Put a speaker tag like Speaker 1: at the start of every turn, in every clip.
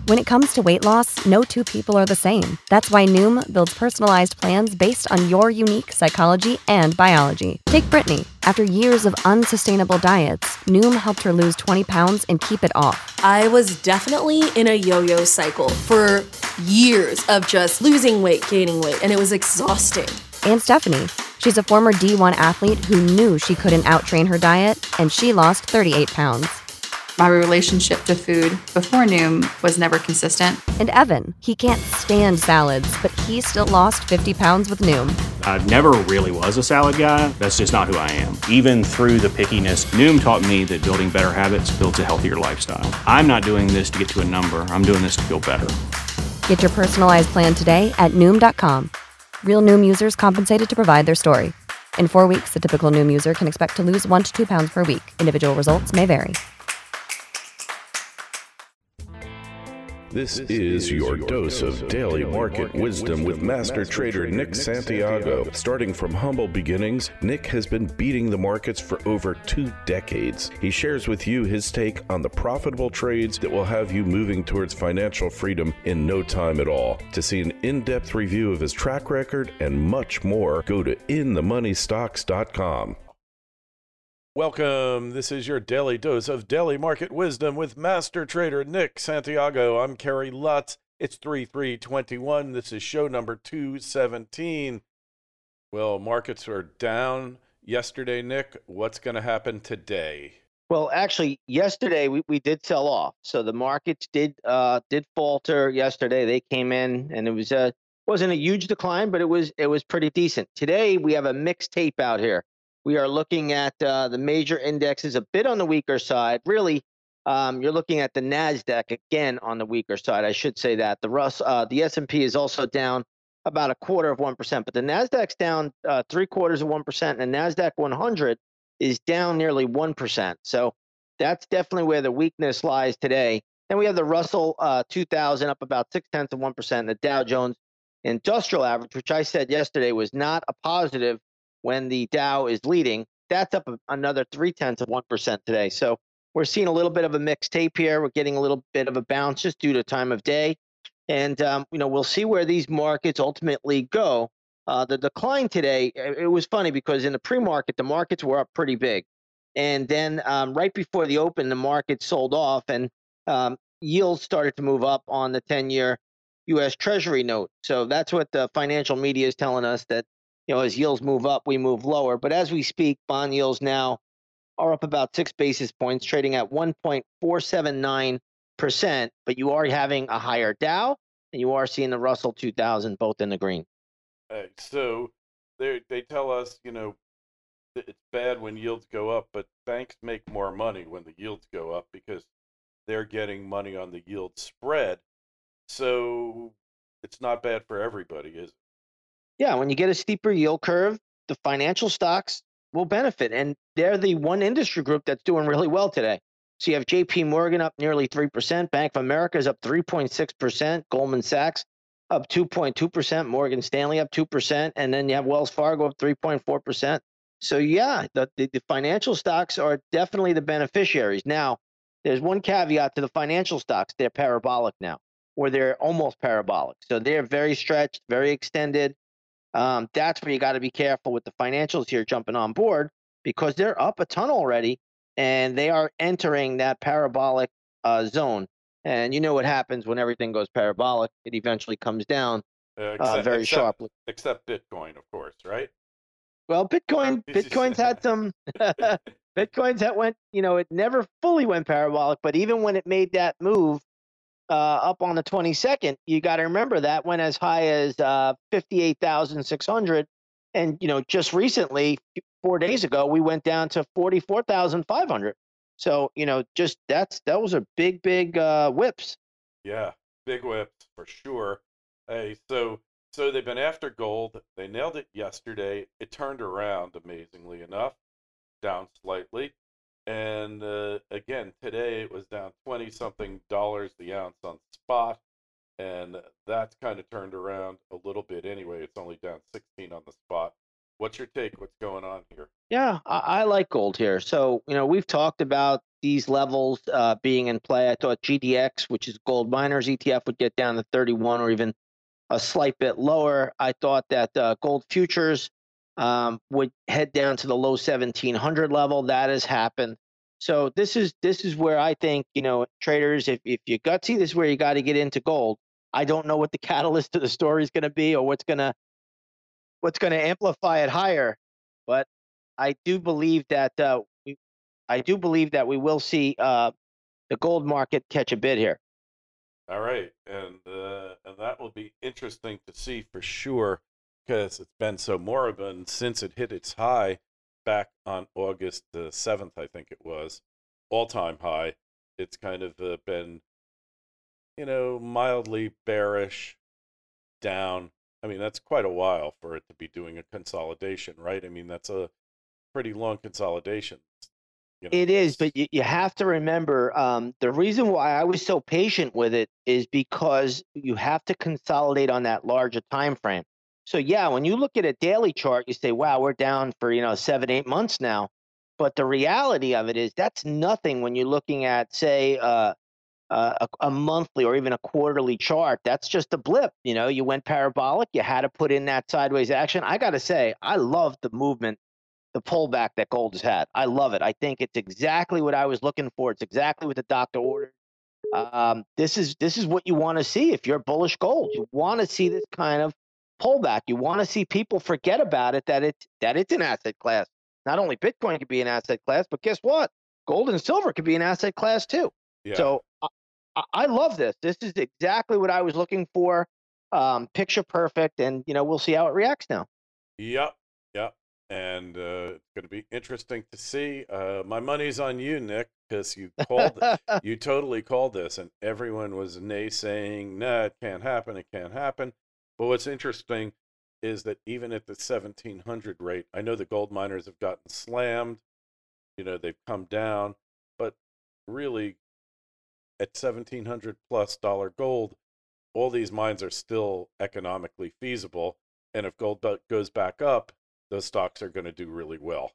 Speaker 1: When it comes to weight loss, no two people are the same. That's why Noom builds personalized plans based on your unique psychology and biology. Take Brittany. After years of unsustainable diets, Noom helped her lose 20 pounds and keep it off.
Speaker 2: I was definitely in a yo-yo cycle for years of just losing weight, gaining weight, and it was exhausting.
Speaker 1: And Stephanie. She's a former D1 athlete who knew she couldn't outtrain her diet, and she lost 38 pounds.
Speaker 3: My relationship to food before Noom was never consistent.
Speaker 1: And Evan, he can't stand salads, but he still lost 50 pounds with Noom.
Speaker 4: I never really was a salad guy. That's just not who I am. Even through the pickiness, Noom taught me that building better habits builds a healthier lifestyle. I'm not doing this to get to a number. I'm doing this to feel better.
Speaker 1: Get your personalized plan today at Noom.com. Real Noom users compensated to provide their story. In 4 weeks, the typical Noom user can expect to lose 1 to 2 pounds per week. Individual results may vary.
Speaker 5: This is your dose of daily market wisdom with master trader Nick Santiago. Starting from humble beginnings, Nick has been beating the markets for over 2 decades. He shares with you his take on the profitable trades that will have you moving towards financial freedom in no time at all. To see an in-depth review of his track record and much more, go to inthemoneystocks.com.
Speaker 6: Welcome. This is your daily dose of daily market wisdom with master trader Nick Santiago. I'm Kerry Lutz. It's 3/3/21. This is show number 217. Well, markets are down yesterday, Nick. What's going to happen today?
Speaker 7: Well, actually, yesterday we did sell off. So the markets did falter yesterday. They came in, and it wasn't a huge decline, but it was pretty decent. Today we have a mixed tape out here. We are looking at the major indexes a bit on the weaker side. Really, you're looking at the NASDAQ again on the weaker side. I should say that. The S&P is also down about 0.25%, but the NASDAQ's down 0.75%, and the NASDAQ 100 is down nearly 1%. So that's definitely where the weakness lies today. Then we have the Russell 2000 up about 0.6%, and the Dow Jones Industrial Average, which I said yesterday was not a positive when the Dow is leading, that's up another 0.3% today. So we're seeing a little bit of a mixed tape here. We're getting a little bit of a bounce just due to time of day. And, we'll see where these markets ultimately go. The decline today, it was funny because in the pre-market, the markets were up pretty big. And then right before the open, the market sold off and yields started to move up on the 10-year U.S. Treasury note. So that's what the financial media is telling us, that as yields move up, we move lower. But as we speak, bond yields now are up about 6 basis points, trading at 1.479%. But you are having a higher Dow, and you are seeing the Russell 2000 both in the green.
Speaker 6: So they tell us, it's bad when yields go up, but banks make more money when the yields go up because they're getting money on the yield spread. So it's not bad for everybody, is it?
Speaker 7: Yeah, when you get a steeper yield curve, the financial stocks will benefit. And they're the one industry group that's doing really well today. So you have JP Morgan up nearly 3%, Bank of America is up 3.6%, Goldman Sachs up 2.2%, Morgan Stanley up 2%, and then you have Wells Fargo up 3.4%. So yeah, the financial stocks are definitely the beneficiaries. Now, there's one caveat to the financial stocks. They're parabolic now, or they're almost parabolic. So they're very stretched, very extended. That's where you got to be careful with the financials here jumping on board, because they're up a ton already and they are entering that parabolic zone. And you know what happens when everything goes parabolic? It eventually comes down very sharply.
Speaker 6: Except Bitcoin, of course, right?
Speaker 7: Well, Bitcoin's had some Bitcoin's that went, it never fully went parabolic, but even when it made that move up on the 22nd, you got to remember that went as high as 58,600, and just recently, 4 days ago, we went down to 44,500. So those are big whips.
Speaker 6: Yeah, big whips for sure. Hey, so they've been after gold. They nailed it yesterday. It turned around amazingly enough, down slightly. And again, today it was down 20-something dollars the ounce on spot. And that's kind of turned around a little bit anyway. It's only down 16 on the spot. What's your take? What's going on here?
Speaker 7: Yeah, I like gold here. So, we've talked about these levels being in play. I thought GDX, which is gold miners ETF, would get down to 31 or even a slight bit lower. I thought that gold futures would head down to the low 1700 level. That has happened. So this is where I think, traders, if you gutsy, this is where you got to get into gold. I don't know what the catalyst to the story is going to be or what's going to amplify it higher, but I do believe that we will see the gold market catch a bid here.
Speaker 6: All right, and that will be interesting to see for sure, because it's been so moribund since it hit its high back on August the 7th, I think it was, all-time high. It's kind of been, mildly bearish, down. I mean, that's quite a while for it to be doing a consolidation, right? I mean, that's a pretty long consolidation.
Speaker 7: It is, but you have to remember the reason why I was so patient with it is because you have to consolidate on that larger time frame. So yeah, when you look at a daily chart, you say, "Wow, we're down for 7, 8 months now." But the reality of it is that's nothing when you're looking at, say, a monthly or even a quarterly chart. That's just a blip. You went parabolic. You had to put in that sideways action. I got to say, I love the movement, the pullback that gold has had. I love it. I think it's exactly what I was looking for. It's exactly what the doctor ordered. This is what you want to see if you're bullish gold. You want to see this kind of pullback. You want to see people forget about it, that it's an asset class. Not only Bitcoin could be an asset class, but guess what? Gold and silver could be an asset class too.
Speaker 6: Yeah.
Speaker 7: So I love this. This is exactly what I was looking for. Picture perfect, and we'll see how it reacts now.
Speaker 6: Yep. And it's going to be interesting to see. My money's on you, Nick, because you you totally called this, and everyone was naysaying, "Nah, it can't happen. It can't happen." But what's interesting is that even at the 1700 rate, I know the gold miners have gotten slammed. They've come down, but really, at $1,700+ gold, all these mines are still economically feasible. And if gold goes back up, those stocks are going to do really well.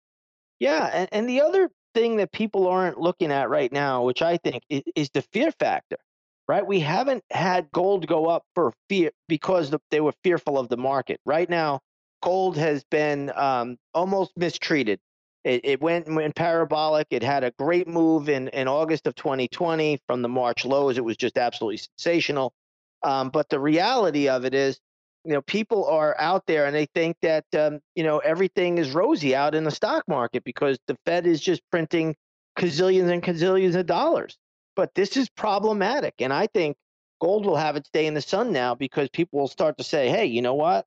Speaker 7: Yeah, and the other thing that people aren't looking at right now, which I think is the fear factor, right? We haven't had gold go up for fear because they were fearful of the market. Right now, gold has been almost mistreated. It went parabolic. It had a great move in August of 2020 from the March lows. It was just absolutely sensational. But the reality of it is, people are out there and they think that, everything is rosy out in the stock market because the Fed is just printing gazillions and gazillions of dollars. But this is problematic. And I think gold will have its day in the sun now because people will start to say, hey, you know what?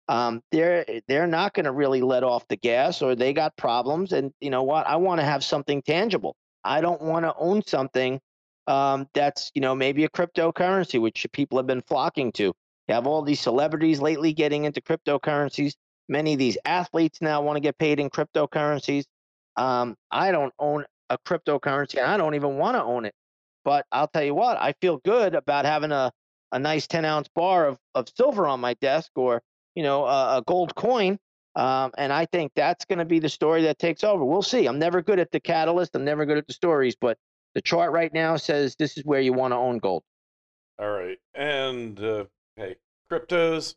Speaker 7: They're not going to really let off the gas, or they got problems. And you know what? I want to have something tangible. I don't want to own something that's, maybe a cryptocurrency, which people have been flocking to. You have all these celebrities lately getting into cryptocurrencies. Many of these athletes now want to get paid in cryptocurrencies. I don't own a cryptocurrency, and I don't even want to own it. But I'll tell you what, I feel good about having a nice 10-ounce bar of silver on my desk, or a gold coin. And I think that's going to be the story that takes over. We'll see. I'm never good at the catalyst. I'm never good at the stories, but the chart right now says this is where you want to own gold.
Speaker 6: All right. And hey, cryptos,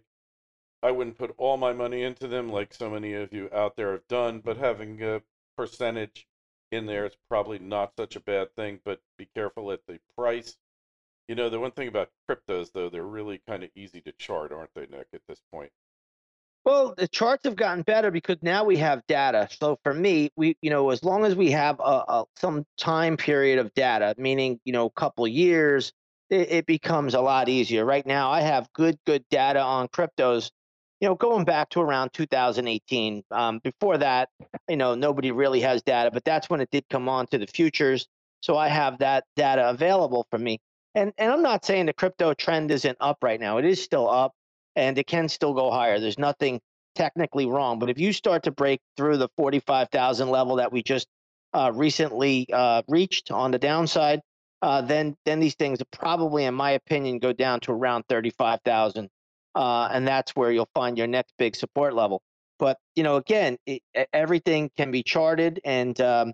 Speaker 6: I wouldn't put all my money into them like so many of you out there have done, but having a percentage in there is probably not such a bad thing, but be careful at the price. The one thing about cryptos, though, they're really kind of easy to chart, aren't they, Nick, at this point?
Speaker 7: Well, the charts have gotten better because now we have data. So for me, as long as we have some time period of data, meaning, a couple of years, it becomes a lot easier. Right now, I have good data on cryptos, going back to around 2018. Before that, nobody really has data, but that's when it did come on to the futures. So I have that data available for me. And I'm not saying the crypto trend isn't up right now. It is still up, and it can still go higher. There's nothing technically wrong. But if you start to break through the 45,000 level that we just recently reached on the downside, then these things are probably, in my opinion, go down to around 35,000. And that's where you'll find your next big support level. But, again, everything can be charted. And,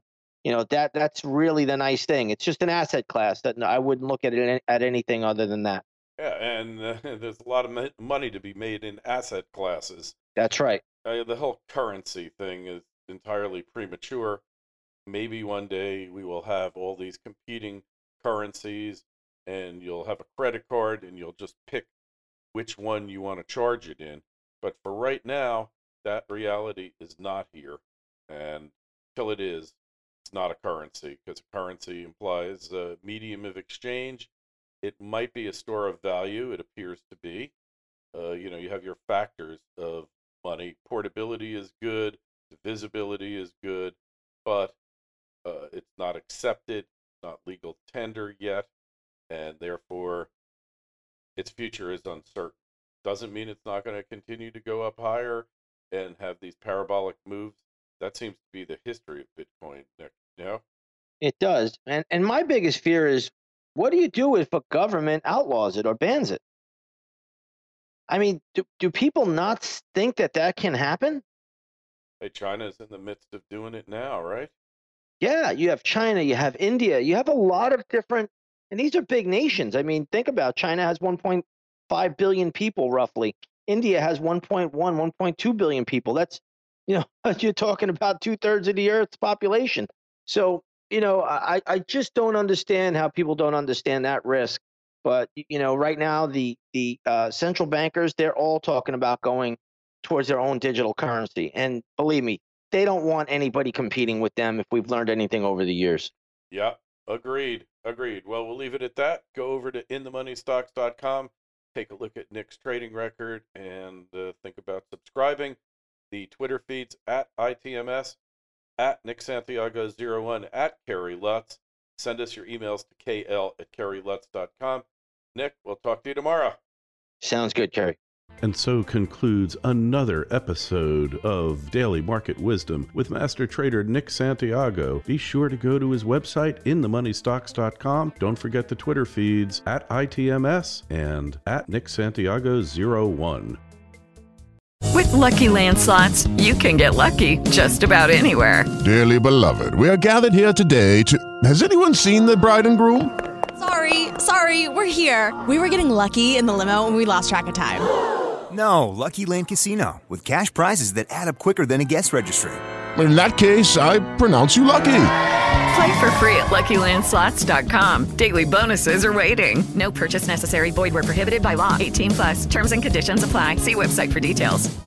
Speaker 7: that's really the nice thing. It's just an asset class that I wouldn't look at it at anything other than that.
Speaker 6: Yeah, and there's a lot of money to be made in asset classes.
Speaker 7: That's right.
Speaker 6: The whole currency thing is entirely premature. Maybe one day we will have all these competing currencies, and you'll have a credit card, and you'll just pick which one you want to charge it in. But for right now, that reality is not here. And until it is, it's not a currency, because a currency implies a medium of exchange. It might be a store of value. It appears to be. You have your factors of money. Portability is good. Divisibility is good. But it's not accepted, not legal tender yet. And therefore, its future is uncertain. Doesn't mean it's not going to continue to go up higher and have these parabolic moves. That seems to be the history of Bitcoin, Nick.
Speaker 7: It does. And my biggest fear is, what do you do if a government outlaws it or bans it? I mean, do people not think that can happen?
Speaker 6: Hey, China's in the midst of doing it now, right?
Speaker 7: Yeah, you have China, you have India, you have a lot of different, and these are big nations. I mean, think about China has 1.5 billion people roughly. India has 1.2 billion people. That's, you're talking about 2/3 of the Earth's population. So, I just don't understand how people don't understand that risk. But, right now, the central bankers, they're all talking about going towards their own digital currency. And believe me, they don't want anybody competing with them, if we've learned anything over the years.
Speaker 6: Yeah, agreed. Well, we'll leave it at that. Go over to inthemoneystocks.com, take a look at Nick's trading record, and think about subscribing. The Twitter feeds at ITMS, at Nick Santiago01, at Kerry Lutz. Send us your emails to kl@kerrylutz.com. Nick, we'll talk to you tomorrow.
Speaker 7: Sounds good, Kerry.
Speaker 5: And so concludes another episode of Daily Market Wisdom with Master Trader Nick Santiago. Be sure to go to his website, inthemoneystocks.com. Don't forget the Twitter feeds at ITMS and at Nick Santiago01.
Speaker 8: With Lucky Land Slots, you can get lucky just about anywhere.
Speaker 9: Dearly beloved, we are gathered here today to... Has anyone seen the bride and groom?
Speaker 10: Sorry, we're here. We were getting lucky in the limo and we lost track of time.
Speaker 11: No, Lucky Land Casino, with cash prizes that add up quicker than a guest registry.
Speaker 9: In that case, I pronounce you lucky.
Speaker 8: Play for free at LuckyLandSlots.com. Daily bonuses are waiting. No purchase necessary. Void where prohibited by law. 18+. Terms and conditions apply. See website for details.